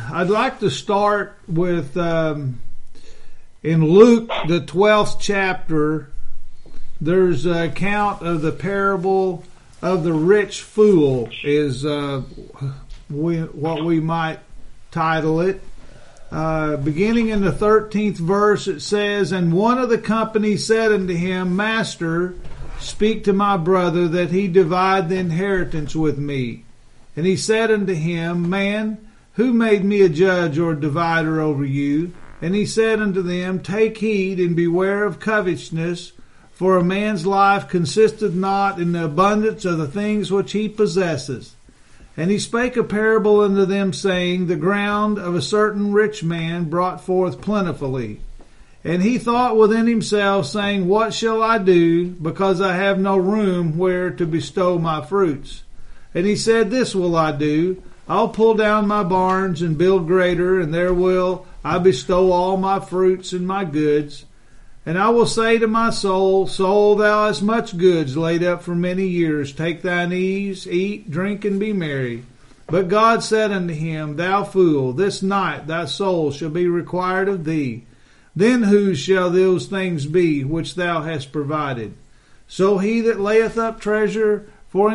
I'd like to start with in Luke, the 12th chapter. There's an account of the parable of the rich fool, is what we might title it. Beginning in the 13th verse, it says, "And one of the company said unto him, Master, speak to my brother that he divide the inheritance with me. And he said unto him, Man, who made me a judge or divider over you? And he said unto them, Take heed and beware of covetousness, for a man's life consisteth not in the abundance of the things which he possesses. And he spake a parable unto them, saying, The ground of a certain rich man brought forth plentifully. And he thought within himself, saying, What shall I do, because I have no room where to bestow my fruits? And he said, This will I do. I'll pull down my barns and build greater, and there will I bestow all my fruits and my goods. And I will say to my soul, Soul, thou hast much goods laid up for many years. Take thine ease, eat, drink, and be merry. But God said unto him, Thou fool, this night thy soul shall be required of thee. Then whose shall those things be which thou hast provided? So is he that layeth up treasure for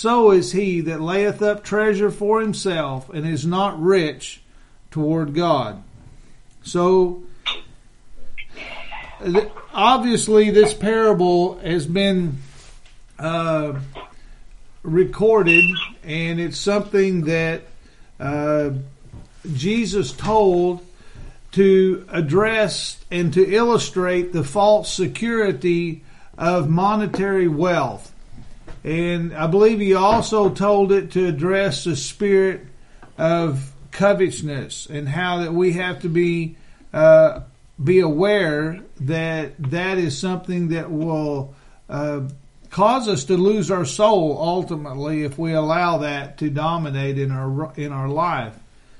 himself, and is not rich toward God." So, obviously, this parable has been recorded, and it's something that Jesus told to address and to illustrate the false security of monetary wealth. And I believe he also told it to address the spirit of covetousness, and how that we have to be aware that that is something that will cause us to lose our soul ultimately if we allow that to dominate in our life.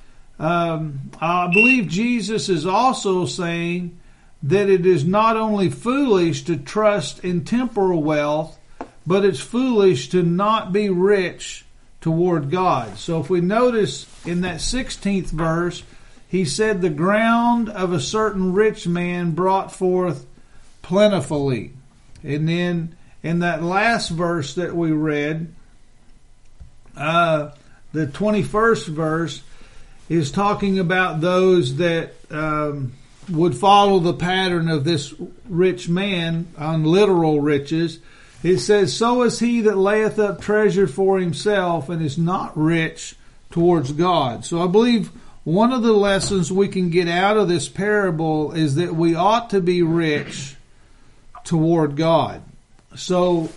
I believe Jesus is also saying that it is not only foolish to trust in temporal wealth, but it's foolish to not be rich toward God. So if we notice in that 16th verse, he said, The ground of a certain rich man brought forth plentifully. And then in that last verse that we read, the 21st verse is talking about those that would follow the pattern of this rich man on literal riches. It says, So is he that layeth up treasure for himself, and is not rich towards God. So I believe one of the lessons we can get out of this parable is that we ought to be rich toward God. So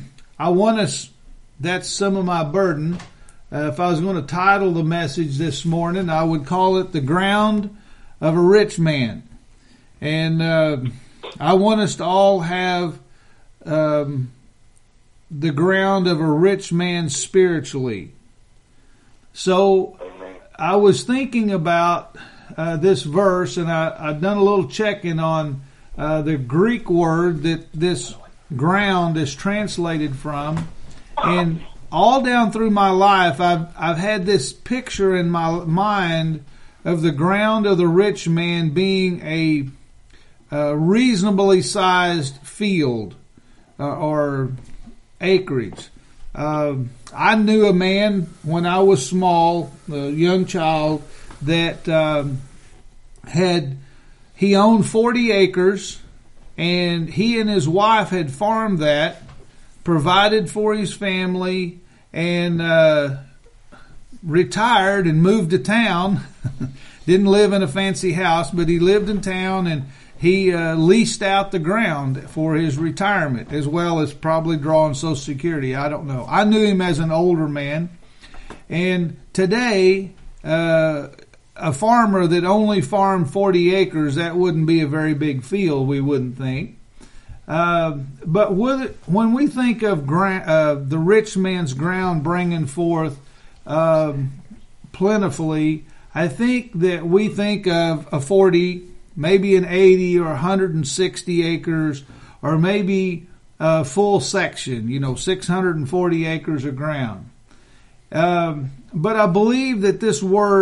that's some of my burden. If I was going to title the message this morning, I would call it The Ground of a Rich Man. And I want us to all have the ground of a rich man spiritually. So I was thinking about this verse, and I've done a little checking on the Greek word that this ground is translated from. And all down through my life, I've had this picture in my mind of the ground of the rich man being a reasonably sized field or acreage. I knew a man when I was small, a young child, that he owned 40 acres, and he and his wife had farmed that, provided for his family, and retired and moved to town. Didn't live in a fancy house, but he lived in town, and he leased out the ground for his retirement, as well as probably drawing Social Security. I don't know. I knew him as an older man. And today, a farmer that only farmed 40 acres, that wouldn't be a very big field, we wouldn't think. But when we think of the rich man's ground bringing forth plentifully, I think that we think of a 40, maybe an 80 or 160 acres, or maybe a full section, 640 acres of ground. But I believe that this word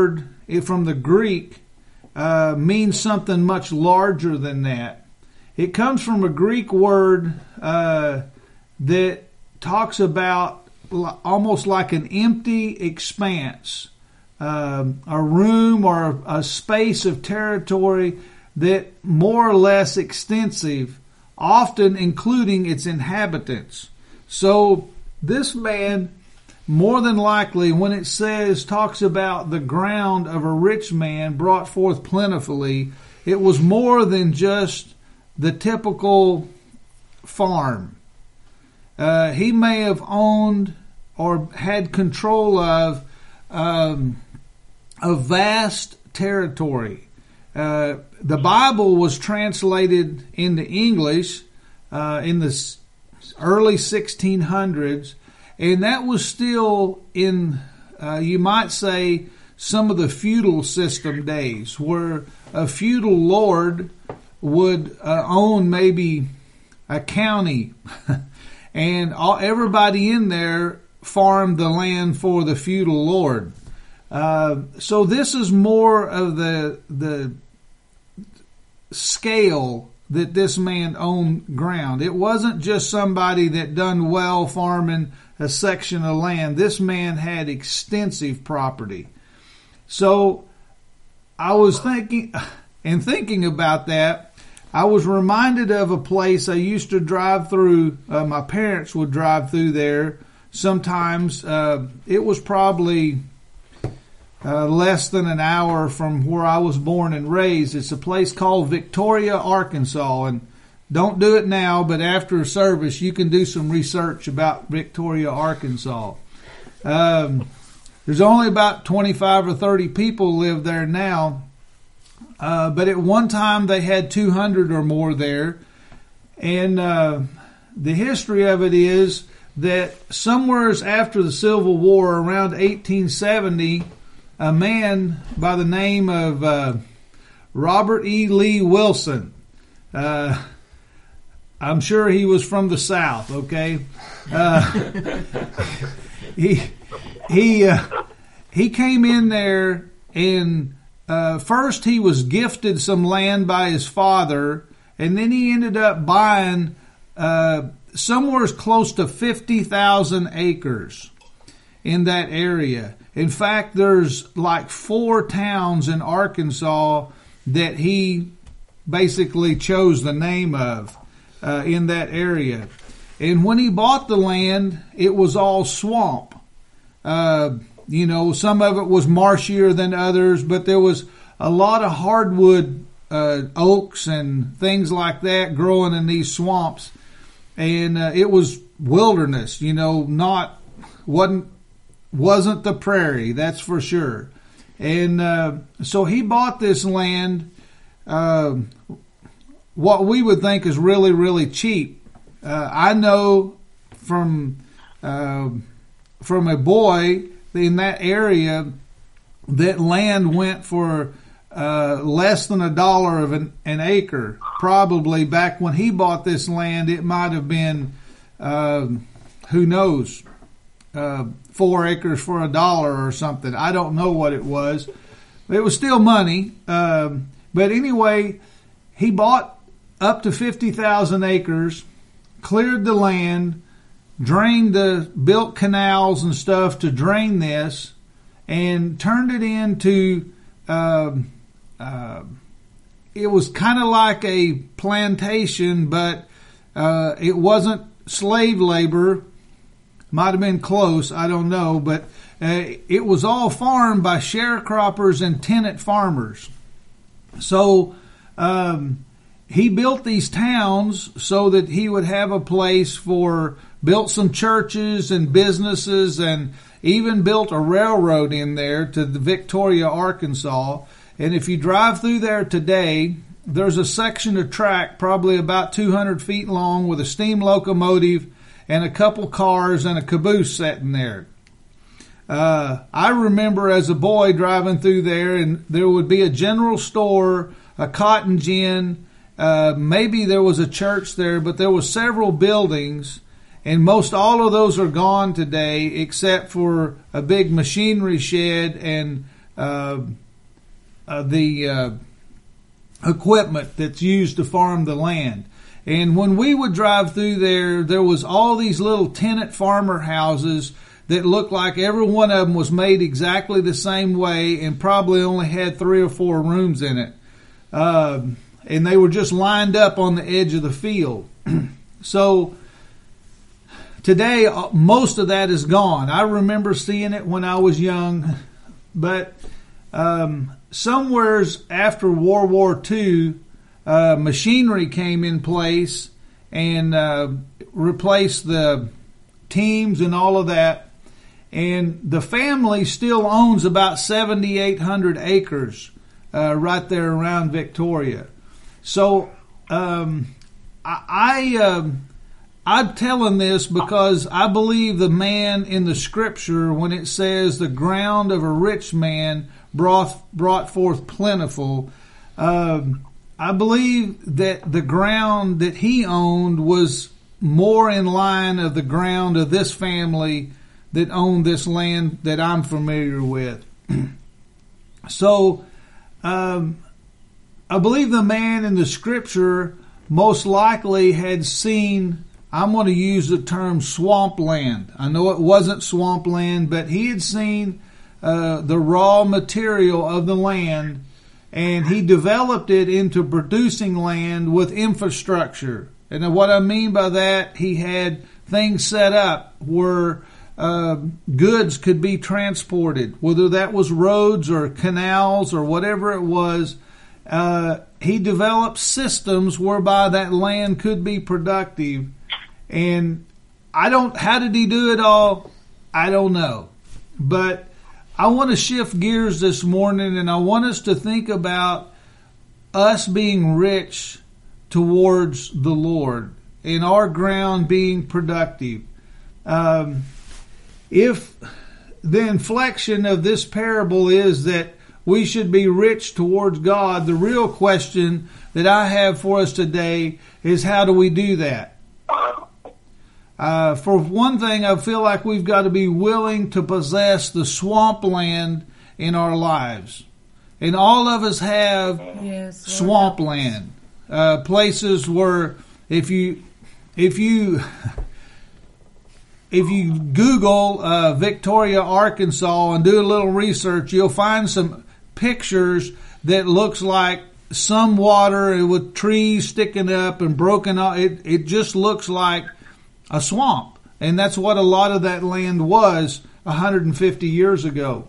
from the Greek means something much larger than that. It comes from a Greek word that talks about almost like an empty expanse, a room or a space of territory that more or less extensive, often including its inhabitants. So this man, more than likely, when it talks about the ground of a rich man brought forth plentifully, it was more than just the typical farm. He may have owned or had control of a vast territory. The Bible was translated into English in the early 1600s, and that was still in, you might say, some of the feudal system days, where a feudal lord would own maybe a county, and everybody in there farmed the land for the feudal lord. So this is more of the scale that this man owned ground. It wasn't just somebody that done well farming a section of land. This man had extensive property. So I was thinking about that, I was reminded of a place I used to drive through. My parents would drive through there sometimes. It was probably less than an hour from where I was born and raised. It's a place called Victoria, Arkansas. And don't do it now, but after service, you can do some research about Victoria, Arkansas. There's only about 25 or 30 people live there now. But at one time they had 200 or more there. And the history of it is that somewhere after the Civil War, around 1870, a man by the name of Robert E. Lee Wilson, I'm sure he was from the South, okay? He came in there, and first he was gifted some land by his father, and then he ended up buying somewhere close to 50,000 acres in that area. In fact, there's like 4 towns in Arkansas that he basically chose the name of in that area. And when he bought the land, it was all swamp. Some of it was marshier than others, but there was a lot of hardwood oaks and things like that growing in these swamps. And it was wilderness, wasn't the prairie, that's for sure. And so he bought this land, what we would think is really, really cheap. I know from a boy in that area that land went for less than $1 of an acre. Probably back when he bought this land, it might have been, who knows, 4 acres for $1 or something. I don't know what it was. It was still money. But anyway, he bought up to 50,000 acres, cleared the land, built canals and stuff to drain this, and turned it into, it was kind of like a plantation, but it wasn't slave labor. Might have been close, I don't know, but it was all farmed by sharecroppers and tenant farmers. So he built these towns so that he would have a place built some churches and businesses, and even built a railroad in there to the Victoria, Arkansas. And if you drive through there today, there's a section of track probably about 200 feet long with a steam locomotive and a couple cars and a caboose sitting there. I remember as a boy driving through there, and there would be a general store, a cotton gin, maybe there was a church there, but there was several buildings, and most all of those are gone today except for a big machinery shed and equipment that's used to farm the land. And when we would drive through there was all these little tenant farmer houses that looked like every one of them was made exactly the same way and probably only had 3 or 4 rooms in it. And they were just lined up on the edge of the field. So today, most of that is gone. I remember seeing it when I was young, but somewheres after World War II, machinery came in place and replaced the teams and all of that. And the family still owns about 7,800 acres right there around Victoria. So I'm telling this because I believe the man in the scripture, when it says the ground of a rich man brought forth plentiful, I believe that the ground that he owned was more in line of the ground of this family that owned this land that I'm familiar with. So, I believe the man in the scripture most likely had seen, I'm going to use the term swampland. I know it wasn't swampland, but he had seen the raw material of the land, and he developed it into producing land with infrastructure. And what I mean by that, he had things set up where goods could be transported, whether that was roads or canals or whatever it was. He developed systems whereby that land could be productive. And how did he do it all? I don't know. But I want to shift gears this morning, and I want us to think about us being rich towards the Lord and our ground being productive. If the inflection of this parable is that we should be rich towards God, the real question that I have for us today is, how do we do that? For one thing, I feel like we've got to be willing to possess the swampland in our lives. And all of us have swampland. Places where if you Google Victoria, Arkansas, and do a little research, you'll find some pictures that looks like some water with trees sticking up and broken off. It just looks like a swamp. And that's what a lot of that land was 150 years ago.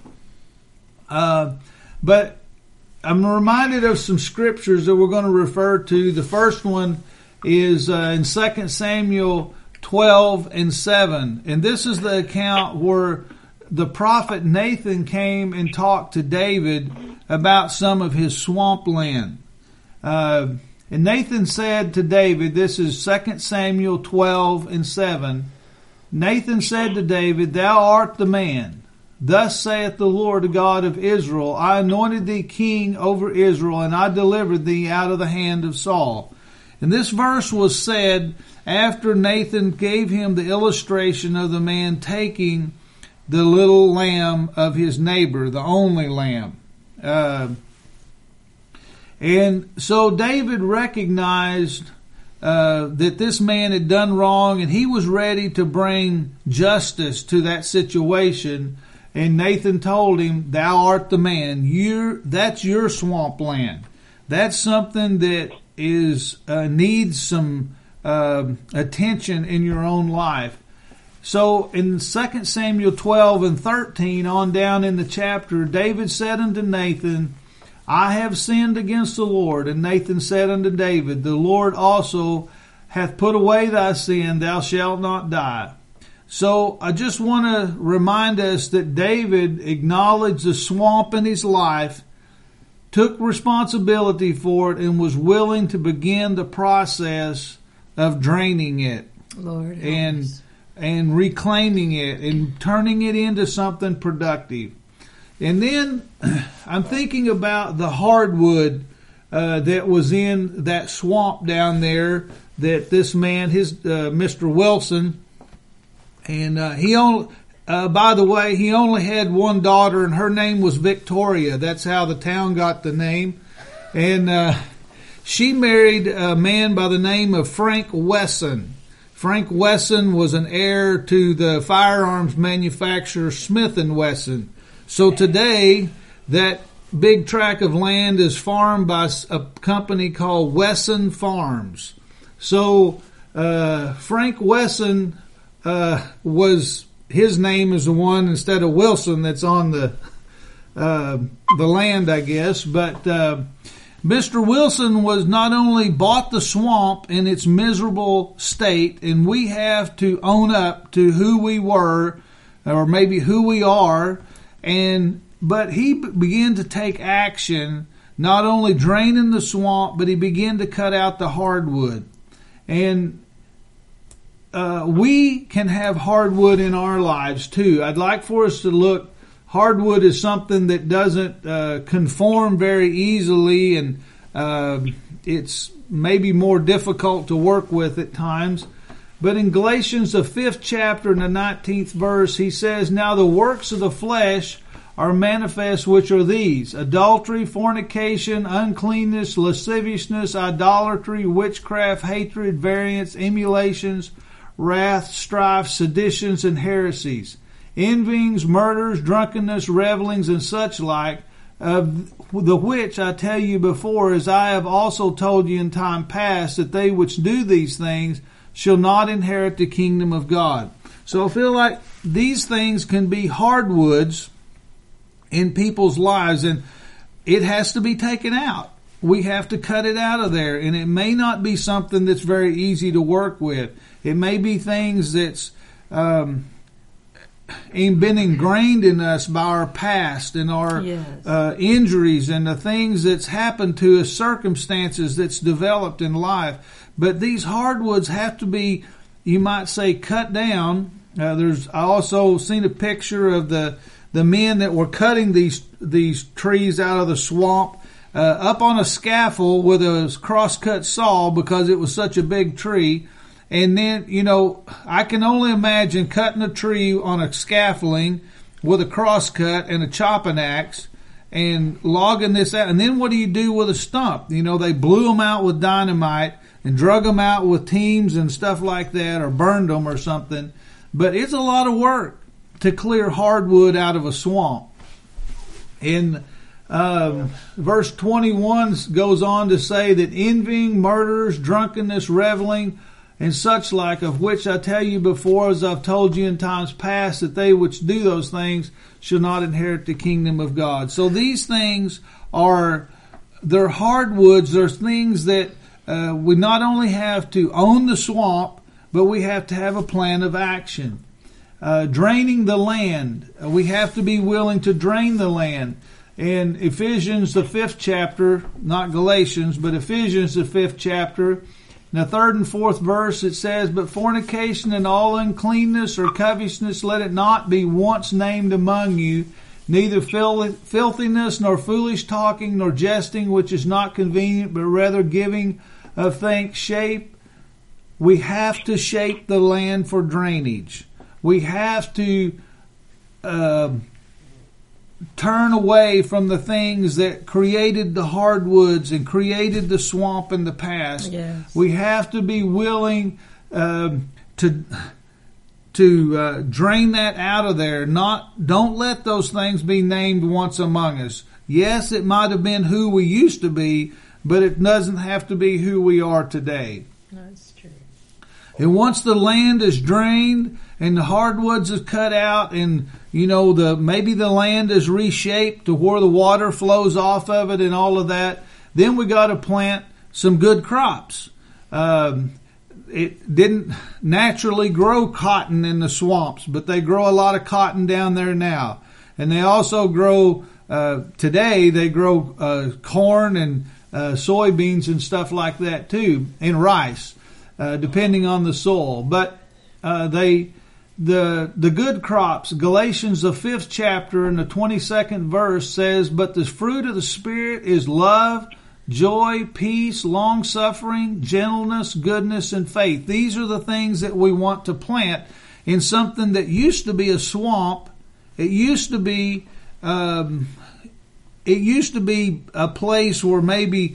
But I'm reminded of some scriptures that we're going to refer to. The first one is in 2 Samuel 12:7. And this is the account where the prophet Nathan came and talked to David about some of his swampland. And Nathan said to David, this is 2 Samuel 12:7. Nathan said to David, "Thou art the man. Thus saith the Lord, the God of Israel, I anointed thee king over Israel, and I delivered thee out of the hand of Saul." And this verse was said after Nathan gave him the illustration of the man taking the little lamb of his neighbor, the only lamb. And so David recognized that this man had done wrong, and he was ready to bring justice to that situation. And Nathan told him, "Thou art the man. That's your swampland. That's something that needs some attention in your own life." So in 2 Samuel 12:13 on down in the chapter, David said unto Nathan, "I have sinned against the Lord." And Nathan said unto David, "The Lord also hath put away thy sin, thou shalt not die." So I just want to remind us that David acknowledged the swamp in his life, took responsibility for it, and was willing to begin the process of draining it, Lord, and reclaiming it and turning it into something productive. And then I'm thinking about the hardwood that was in that swamp down there that this man, Mr. Wilson, and he by the way, he only had one daughter, and her name was Victoria. That's how the town got the name. And she married a man by the name of Frank Wesson. Frank Wesson was an heir to the firearms manufacturer Smith & Wesson. So today, that big tract of land is farmed by a company called Wesson Farms. So Frank Wesson his name is the one instead of Wilson that's on the land, I guess. But Mr. Wilson was not only bought the swamp in its miserable state, and we have to own up to who we were, or maybe who we are, but he began to take action, not only draining the swamp, but he began to cut out the hardwood. And we can have hardwood in our lives too. I'd like for us to look. Hardwood is something that doesn't conform very easily, and it's maybe more difficult to work with at times. But in Galatians, the 5th chapter and the 19th verse, he says, "Now the works of the flesh are manifest, which are these: adultery, fornication, uncleanness, lasciviousness, idolatry, witchcraft, hatred, variance, emulations, wrath, strife, seditions, and heresies, envyings, murders, drunkenness, revelings, and such like, of the which I tell you before, as I have also told you in time past, that they which do these things shall not inherit the kingdom of God." So I feel like these things can be hardwoods in people's lives, and it has to be taken out. We have to cut it out of there, and it may not be something that's very easy to work with. It may be things that's been ingrained in us by our past and our injuries and the things that's happened to us, circumstances that's developed in life. But these hardwoods have to be, you might say, cut down. I also seen a picture of the men that were cutting these trees out of the swamp up on a scaffold with a crosscut saw because it was such a big tree. And then, I can only imagine cutting a tree on a scaffolding with a crosscut and a chopping axe and logging this out. And then what do you do with a stump? They blew them out with dynamite and drug them out with teams and stuff like that, or burned them or something. But it's a lot of work to clear hardwood out of a swamp. In verse 21 goes on to say that envying, murders, drunkenness, reveling, and such like, of which I tell you before, as I've told you in times past, that they which do those things shall not inherit the kingdom of God. So these things they're hardwoods. They're things that we not only have to own the swamp, but we have to have a plan of action. Draining the land. We have to be willing to drain the land. In Ephesians, the 5th chapter, not Galatians, but Ephesians, the 5th chapter, in the 3rd and 4th verse, it says, "But fornication and all uncleanness or covetousness, let it not be once named among you, neither filthiness, nor foolish talking, nor jesting, which is not convenient, but rather giving of thanks. We have to shape the land for drainage. We have to turn away from the things that created the hardwoods and created the swamp in the past. Yes. We have to be willing to drain that out of there. Don't let those things be named once among us. Yes, it might have been who we used to be, but it doesn't have to be who we are today. That's true. And once the land is drained and the hardwoods is cut out, and maybe the land is reshaped to where the water flows off of it and all of that, then we got to plant some good crops. It didn't naturally grow cotton in the swamps, but they grow a lot of cotton down there now. And they also grow, today they grow corn and soybeans and stuff like that too, and rice, depending on the soil. But the good crops, Galatians, the 5th chapter and the 22nd verse says, "But the fruit of the Spirit is love, joy, peace, long-suffering, gentleness, goodness, and faith." These are the things that we want to plant in something that used to be a swamp. It used to be a place where maybe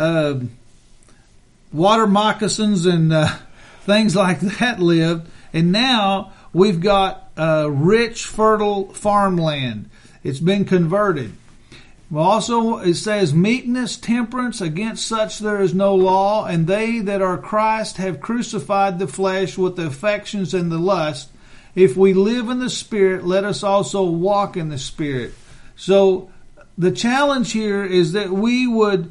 water moccasins and things like that lived, and now we've got rich, fertile farmland. It's been converted. Well, also it says, meekness, temperance, against such there is no law, and they that are Christ have crucified the flesh with the affections and the lust. If we live in the Spirit, let us also walk in the Spirit. So the challenge here is that we would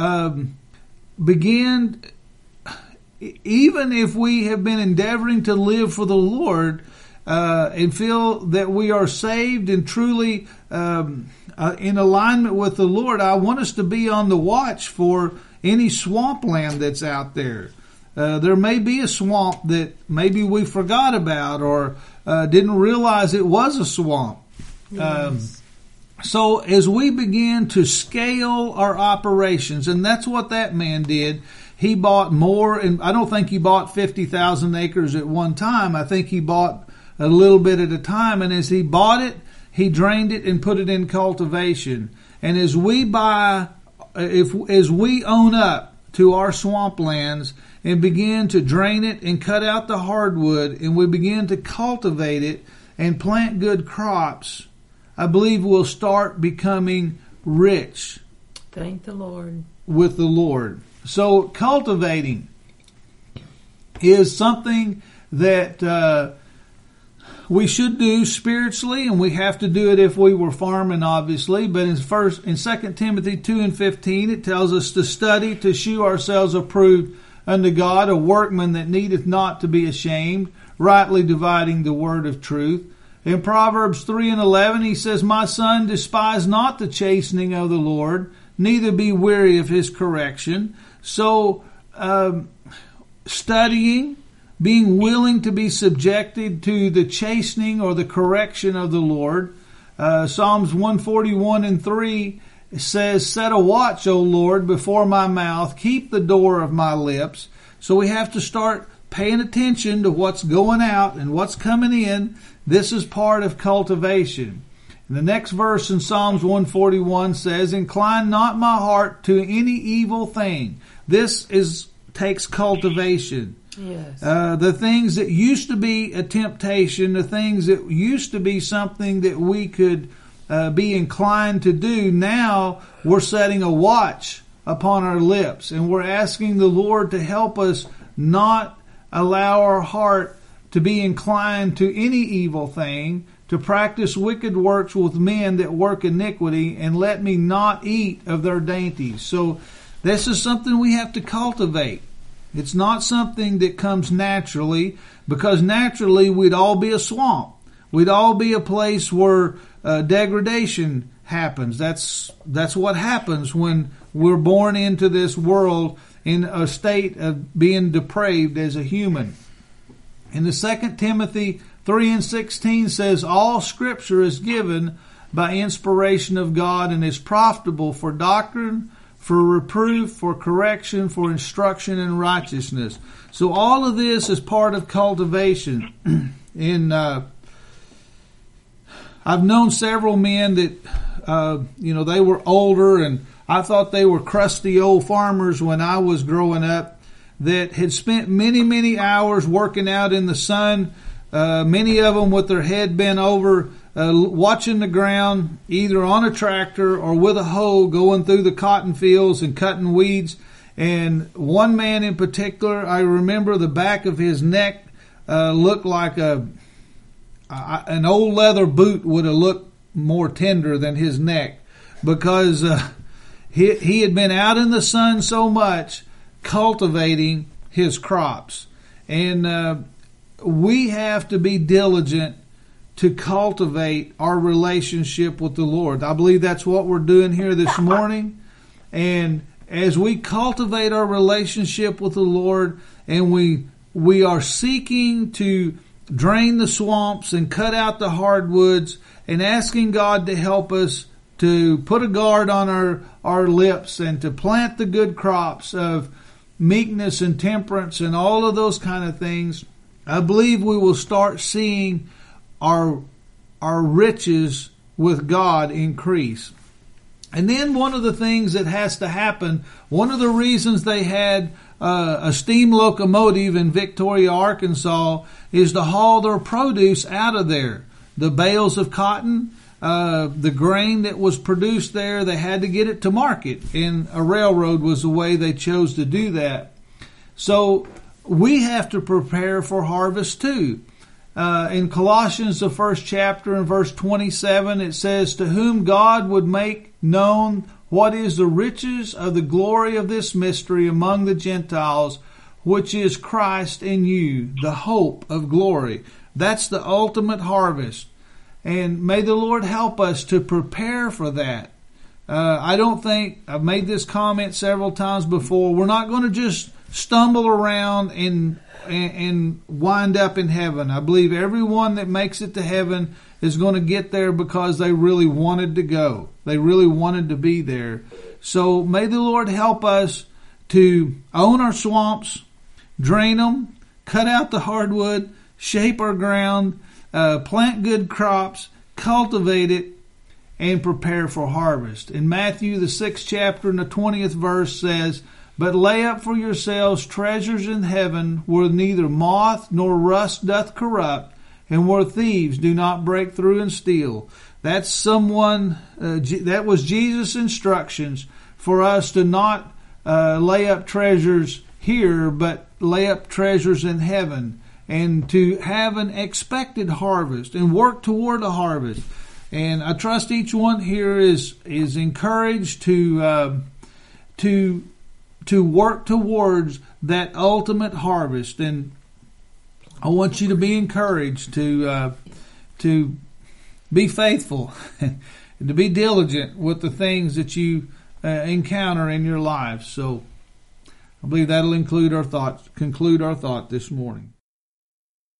begin, even if we have been endeavoring to live for the Lord, and feel that we are saved and truly in alignment with the Lord, I want us to be on the watch for any swampland that's out there. There may be a swamp that maybe we forgot about or didn't realize it was a swamp. Yes. So as we begin to scale our operations, and that's what that man did, he bought more, and I don't think he bought 50,000 acres at one time. I think he bought a little bit at a time, and as he bought it, he drained it and put it in cultivation. And as we as we own up to our swamplands and begin to drain it and cut out the hardwood, and we begin to cultivate it and plant good crops, I believe we'll start becoming rich. Thank the Lord. With the Lord. So cultivating is something that we should do spiritually, and we have to do it if we were farming, obviously. But in 2 Timothy 2:15, it tells us to study, to shew ourselves approved unto God, a workman that needeth not to be ashamed, rightly dividing the word of truth. In Proverbs 3:11, he says, my son, despise not the chastening of the Lord, neither be weary of his correction. So, studying, being willing to be subjected to the chastening or the correction of the Lord. Psalms 141:3 says, set a watch, O Lord, before my mouth, keep the door of my lips. So we have to start paying attention to what's going out and what's coming in. This is part of cultivation. And the next verse in Psalms 141 says, incline not my heart to any evil thing. This takes cultivation. Yes. The things that used to be a temptation, the things that used to be something that we could be inclined to do, now we're setting a watch upon our lips, and we're asking the Lord to help us not allow our heart to be inclined to any evil thing, to practice wicked works with men that work iniquity, and let me not eat of their dainties. So this is something we have to cultivate. It's not something that comes naturally, because naturally we'd all be a swamp. We'd all be a place where degradation happens. That's what happens when we're born into this world in a state of being depraved as a human. In the 2 Timothy 3:16 says, all Scripture is given by inspiration of God and is profitable for doctrine, for reproof, for correction, for instruction in righteousness. So all of this is part of cultivation. I've known several men that, they were older, and I thought they were crusty old farmers when I was growing up, that had spent many, many hours working out in the sun, many of them with their head bent over, watching the ground, either on a tractor or with a hoe, going through the cotton fields and cutting weeds. And one man in particular, I remember the back of his neck looked like an old leather boot would have looked more tender than his neck, because he had been out in the sun so much cultivating his crops. And we have to be diligent to cultivate our relationship with the Lord. I believe that's what we're doing here this morning. And as we cultivate our relationship with the Lord, and we are seeking to drain the swamps and cut out the hardwoods, and asking God to help us to put a guard on our lips and to plant the good crops of meekness and temperance and all of those kind of things, I believe we will start seeing our riches with God increase. And then one of the things that has to happen, one of the reasons they had a steam locomotive in Victoria, Arkansas, is to haul their produce out of there. The bales of cotton, the grain that was produced there, they had to get it to market, and a railroad was the way they chose to do that. So we have to prepare for harvest too. In Colossians, the first chapter, in verse 27, it says, "To whom God would make known what is the riches of the glory of this mystery among the Gentiles, which is Christ in you, the hope of glory." That's the ultimate harvest. And may the Lord help us to prepare for that. I don't think, I've made this comment several times before, we're not going to just stumble around and wind up in heaven. I believe everyone that makes it to heaven is going to get there because they really wanted to go. They really wanted to be there. So may the Lord help us to own our swamps, drain them, cut out the hardwood, shape our ground, plant good crops, cultivate it, and prepare for harvest. In Matthew, the 6th chapter and the 20th verse says, "But lay up for yourselves treasures in heaven, where neither moth nor rust doth corrupt, and where thieves do not break through and steal." That's that was Jesus' instructions for us to not lay up treasures here, but lay up treasures in heaven, and to have an expected harvest and work toward a harvest. And I trust each one here is encouraged to work towards that ultimate harvest. And I want you to be encouraged to be faithful and to be diligent with the things that you encounter in your life. So I believe that'll conclude our thought this morning.